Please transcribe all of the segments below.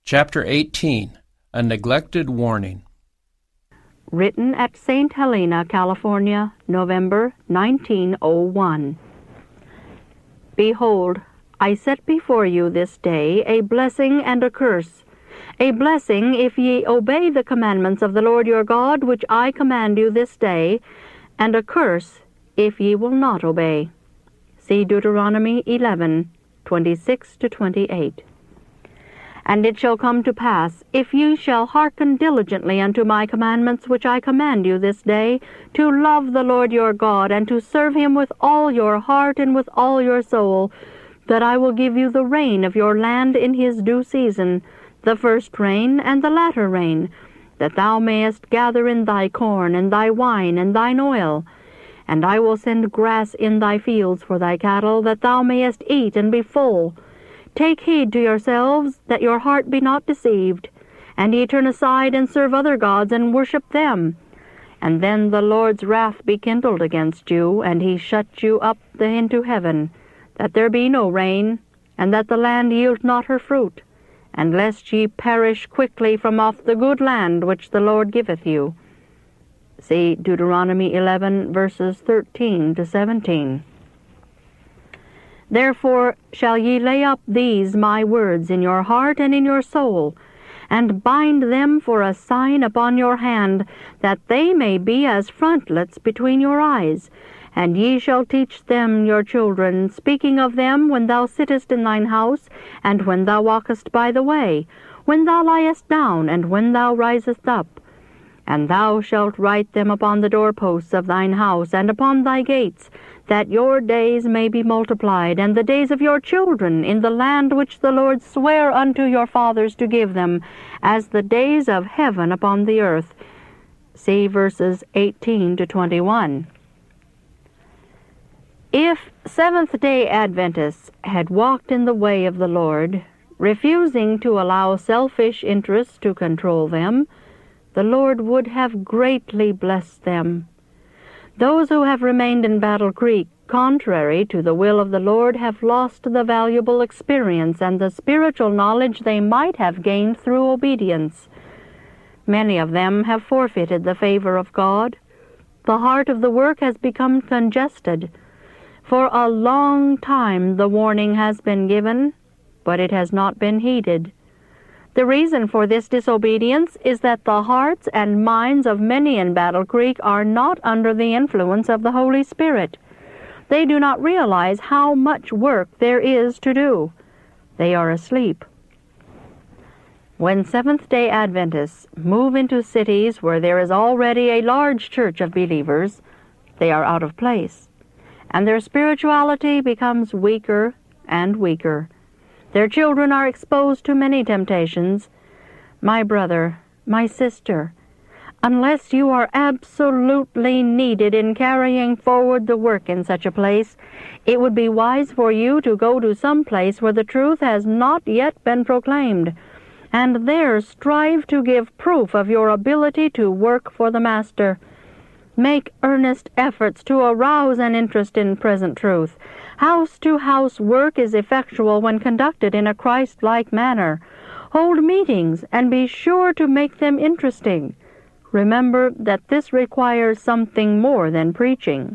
Chapter 18. A Neglected Warning. Written at St. Helena, California, November 1901. Behold, I set before you this day a blessing and a curse. A blessing if ye obey the commandments of the Lord your God, which I command you this day, and a curse if ye will not obey. See Deuteronomy 11:26-28. And it shall come to pass, if ye shall hearken diligently unto my commandments which I command you this day, to love the Lord your God, and to serve him with all your heart and with all your soul, that I will give you the rain of your land in his due season, the first rain and the latter rain, that thou mayest gather in thy corn, and thy wine, and thine oil. And I will send grass in thy fields for thy cattle, that thou mayest eat and be full. Take heed to yourselves, that your heart be not deceived, and ye turn aside and serve other gods, and worship them. And then the Lord's wrath be kindled against you, and he shut you up into heaven, that there be no rain, and that the land yield not her fruit, and lest ye perish quickly from off the good land which the Lord giveth you. See Deuteronomy 11, verses 13-17. Therefore shall ye lay up these my words in your heart and in your soul, and bind them for a sign upon your hand, that they may be as frontlets between your eyes. And ye shall teach them your children, speaking of them when thou sittest in thine house, and when thou walkest by the way, when thou liest down, and when thou risest up. And thou shalt write them upon the doorposts of thine house, and upon thy gates, that your days may be multiplied, and the days of your children in the land which the Lord sware unto your fathers to give them, as the days of heaven upon the earth. See verses 18-21. If Seventh-day Adventists had walked in the way of the Lord, refusing to allow selfish interests to control them, the Lord would have greatly blessed them. Those who have remained in Battle Creek, contrary to the will of the Lord, have lost the valuable experience and the spiritual knowledge they might have gained through obedience. Many of them have forfeited the favor of God. The heart of the work has become congested. For a long time the warning has been given, but it has not been heeded. The reason for this disobedience is that the hearts and minds of many in Battle Creek are not under the influence of the Holy Spirit. They do not realize how much work there is to do. They are asleep. When Seventh-day Adventists move into cities where there is already a large church of believers, they are out of place, and their spirituality becomes weaker and weaker. Their children are exposed to many temptations. My brother, my sister, unless you are absolutely needed in carrying forward the work in such a place, it would be wise for you to go to some place where the truth has not yet been proclaimed, and there strive to give proof of your ability to work for the Master. Make earnest efforts to arouse an interest in present truth. House-to-house work is effectual when conducted in a Christ-like manner. Hold meetings and be sure to make them interesting. Remember that this requires something more than preaching.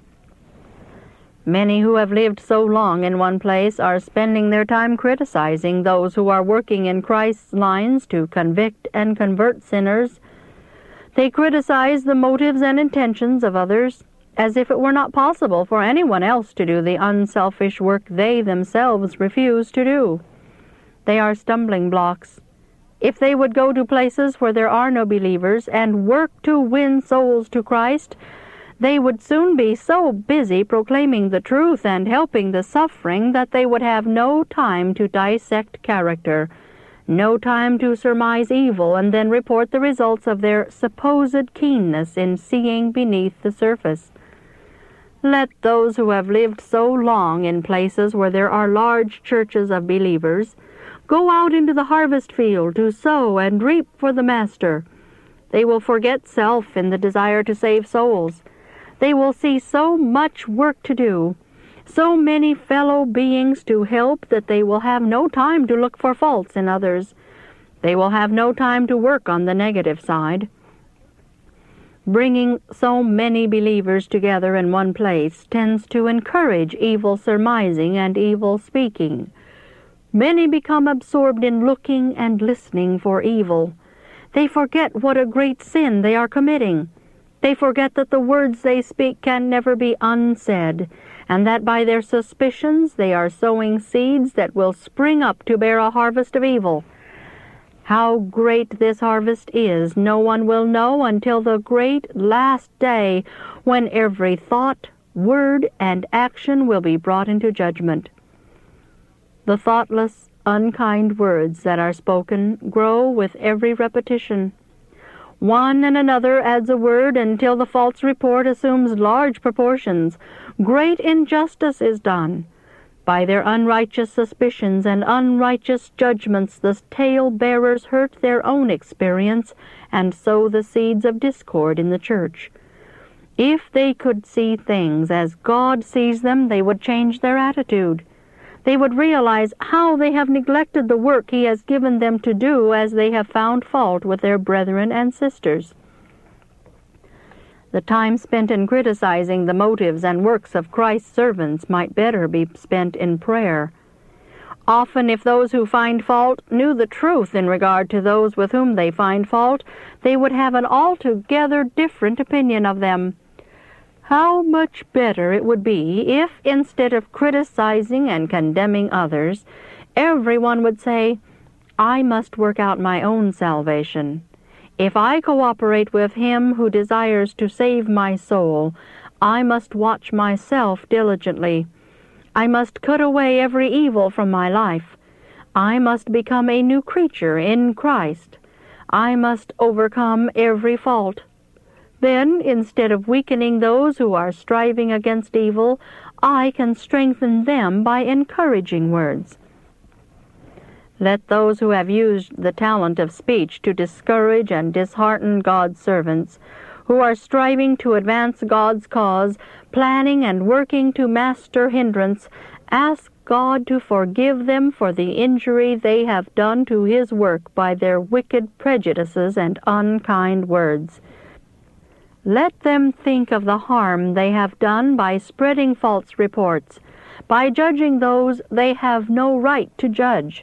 Many who have lived so long in one place are spending their time criticizing those who are working in Christ's lines to convict and convert sinners. They criticize the motives and intentions of others, as if it were not possible for anyone else to do the unselfish work they themselves refuse to do. They are stumbling blocks. If they would go to places where there are no believers and work to win souls to Christ, they would soon be so busy proclaiming the truth and helping the suffering that they would have no time to dissect character, no time to surmise evil and then report the results of their supposed keenness in seeing beneath the surface. Let those who have lived so long in places where there are large churches of believers go out into the harvest field to sow and reap for the Master. They will forget self in the desire to save souls. They will see so much work to do, so many fellow beings to help, that they will have no time to look for faults in others. They will have no time to work on the negative side. Bringing so many believers together in one place tends to encourage evil surmising and evil speaking. Many become absorbed in looking and listening for evil. They forget what a great sin they are committing. They forget that the words they speak can never be unsaid, and that by their suspicions they are sowing seeds that will spring up to bear a harvest of evil. How great this harvest is, no one will know until the great last day, when every thought, word, and action will be brought into judgment. The thoughtless, unkind words that are spoken grow with every repetition. One and another adds a word until the false report assumes large proportions. Great injustice is done. By their unrighteous suspicions and unrighteous judgments, the tale-bearers hurt their own experience and sow the seeds of discord in the church. If they could see things as God sees them, they would change their attitude. They would realize how they have neglected the work He has given them to do as they have found fault with their brethren and sisters. The time spent in criticizing the motives and works of Christ's servants might better be spent in prayer. Often, if those who find fault knew the truth in regard to those with whom they find fault, they would have an altogether different opinion of them. How much better it would be if, instead of criticizing and condemning others, everyone would say, "I must work out my own salvation. If I cooperate with Him who desires to save my soul, I must watch myself diligently. I must cut away every evil from my life. I must become a new creature in Christ. I must overcome every fault." Then, instead of weakening those who are striving against evil, I can strengthen them by encouraging words. Let those who have used the talent of speech to discourage and dishearten God's servants, who are striving to advance God's cause, planning and working to master hindrance, ask God to forgive them for the injury they have done to His work by their wicked prejudices and unkind words. Let them think of the harm they have done by spreading false reports, by judging those they have no right to judge.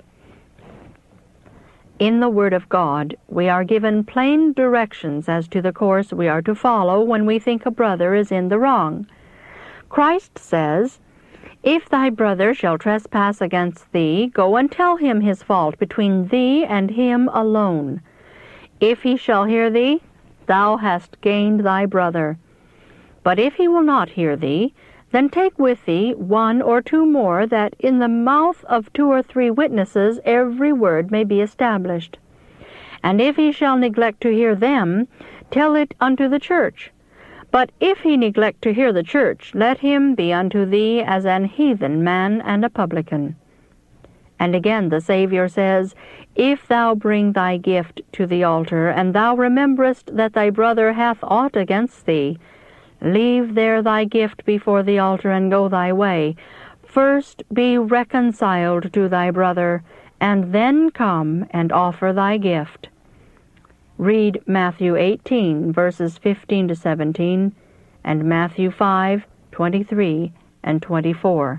In the Word of God, we are given plain directions as to the course we are to follow when we think a brother is in the wrong. Christ says, "If thy brother shall trespass against thee, go and tell him his fault between thee and him alone. If he shall hear thee, thou hast gained thy brother. But if he will not hear thee, then take with thee 1 or 2 more, that in the mouth of 2 or 3 witnesses every word may be established. And if he shall neglect to hear them, tell it unto the church. But if he neglect to hear the church, let him be unto thee as an heathen man and a publican." And again the Savior says, "If thou bring thy gift to the altar, and thou rememberest that thy brother hath aught against thee, leave there thy gift before the altar, and go thy way. First be reconciled to thy brother, and then come and offer thy gift." Read Matthew 18, verses 15 to 17, and Matthew 5, 23 and 24.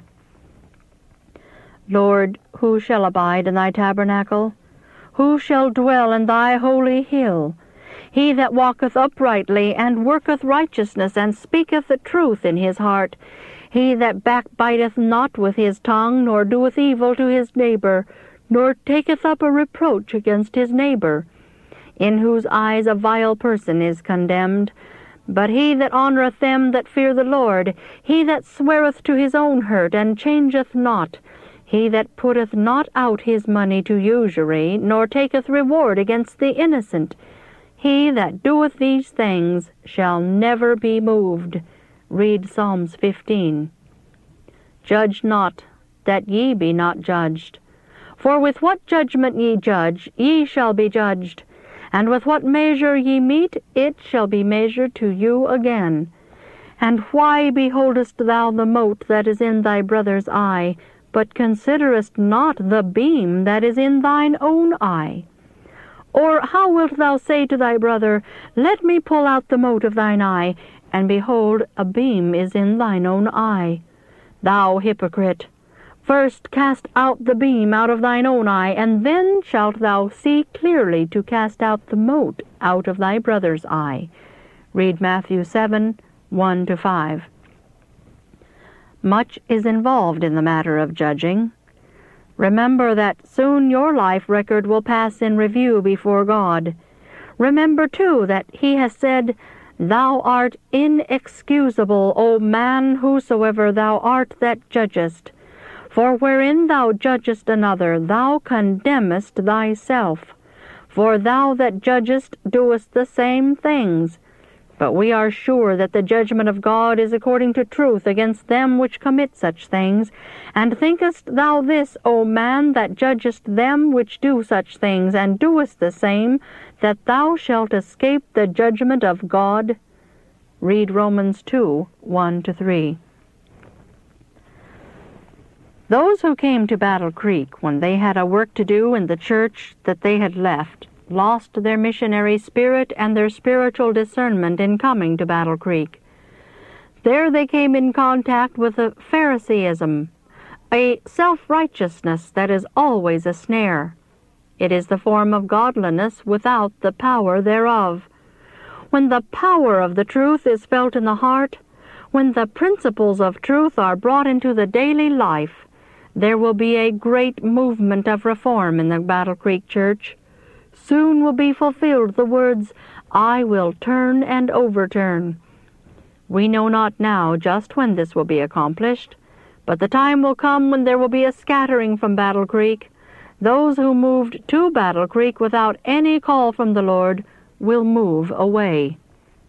Lord, who shall abide in thy tabernacle? Who shall dwell in thy holy hill? He that walketh uprightly, and worketh righteousness, and speaketh the truth in his heart. He that backbiteth not with his tongue, nor doeth evil to his neighbor, nor taketh up a reproach against his neighbor, in whose eyes a vile person is condemned. But he that honoureth them that fear the Lord, he that sweareth to his own hurt, and changeth not, he that putteth not out his money to usury, nor taketh reward against the innocent, he that doeth these things shall never be moved. Read Psalms 15. Judge not, that ye be not judged. For with what judgment ye judge, ye shall be judged. And with what measure ye mete, it shall be measured to you again. And why beholdest thou the mote that is in thy brother's eye, but considerest not the beam that is in thine own eye? Or how wilt thou say to thy brother, Let me pull out the mote of thine eye, and behold, a beam is in thine own eye? Thou hypocrite, first cast out the beam out of thine own eye, and then shalt thou see clearly to cast out the mote out of thy brother's eye. Read Matthew 7, 1-5. Much is involved in the matter of judging. Remember that soon your life record will pass in review before God. Remember, too, that He has said, Thou art inexcusable, O man, whosoever thou art that judgest. For wherein thou judgest another, thou condemnest thyself. For thou that judgest doest the same things. But we are sure that the judgment of God is according to truth against them which commit such things. And thinkest thou this, O man, that judgest them which do such things, and doest the same, that thou shalt escape the judgment of God? Read Romans 2, 1-3. Those who came to Battle Creek when they had a work to do in the church that they had left lost their missionary spirit and their spiritual discernment in coming to Battle Creek. There they came in contact with a Pharisaism, a self-righteousness that is always a snare. It is the form of godliness without the power thereof. When the power of the truth is felt in the heart, when the principles of truth are brought into the daily life, there will be a great movement of reform in the Battle Creek Church. Soon will be fulfilled the words, I will turn and overturn. We know not now just when this will be accomplished, but the time will come when there will be a scattering from Battle Creek. Those who moved to Battle Creek without any call from the Lord will move away.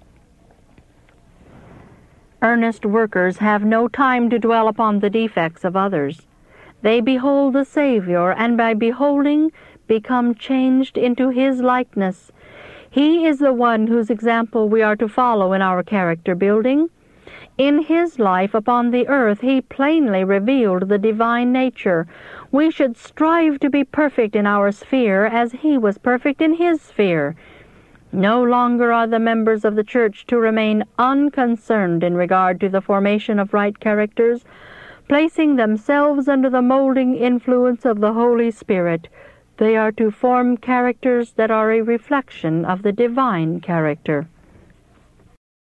Earnest workers have no time to dwell upon the defects of others. They behold the Savior, and by beholding, become changed into His likeness. He is the one whose example we are to follow in our character building. In His life upon the earth, He plainly revealed the divine nature. We should strive to be perfect in our sphere as He was perfect in His sphere. No longer are the members of the church to remain unconcerned in regard to the formation of right characters, placing themselves under the molding influence of the Holy Spirit. They are to form characters that are a reflection of the divine character.